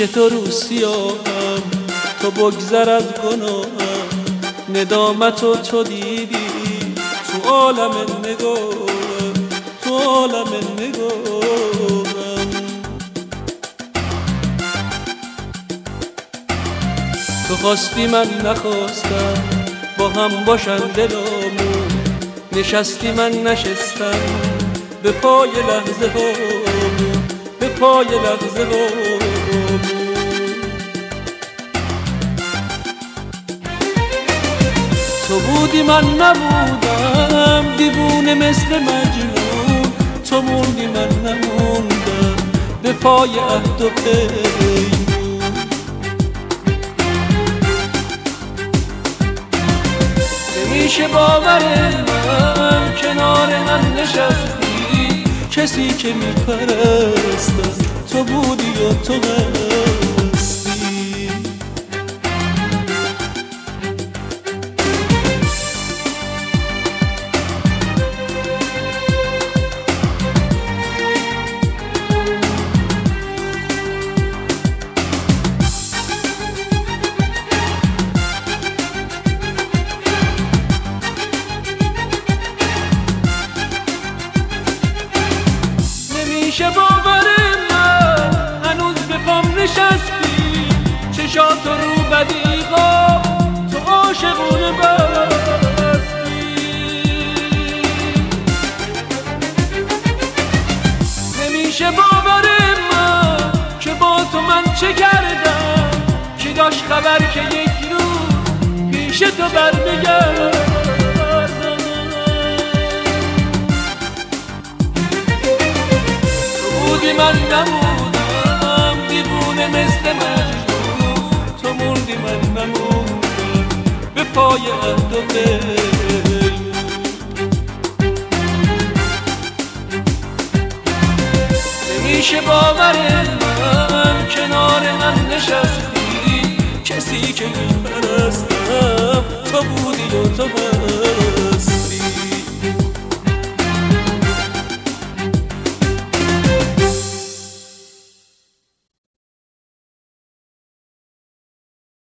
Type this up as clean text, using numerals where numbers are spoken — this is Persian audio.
تو رو سیاهم، تو بگذر از گناهم، ندامتو تو دیدی تو عالم نگاهم، تو عالم نگاهم. تو خواستی من نخواستم، با هم باشن دلامون، نشستی من نشستم، به پای لحظه هامون، به پای لحظه هامون. تو بودی من نبودم، دیوونه مثل مجنون، تو موندی من نموندم، به پای عهد و پیمون. نمیشه باور من کنار من نشستی، کسی که میپرستم تو بودی و تو هستی. نمیشه باور من هنوز به پام نشستی، چشات رو بدیغا تو عاشقونه بستی. نمیشه باور من که با تو من چه کردم، کی داشت خبر که یک روز پیش تو برمیگردم. من نموندم دیوونه مثل مجنون، تو موندی من نموندم، به پای عهد و پیمون. نمیشه باور من کنار من نشستی، کسی که میپرستم تو بودی و تو